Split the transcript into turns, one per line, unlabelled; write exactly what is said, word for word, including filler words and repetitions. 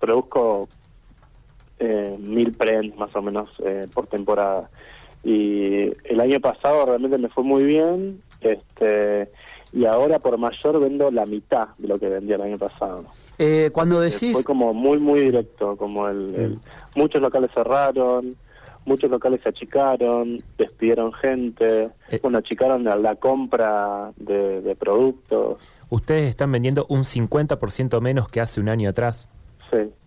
produzco eh, mil prendas más o menos eh, por temporada. Y el año pasado realmente me fue muy bien, este y ahora por mayor vendo la mitad de lo que vendía el año pasado.
Eh, cuando decís...
Fue como muy, muy directo, como el, el muchos locales cerraron, muchos locales se achicaron, despidieron gente,
eh,
bueno, achicaron la, la compra de, de productos.
Ustedes están vendiendo un cincuenta por ciento menos que hace un año atrás.
Sí,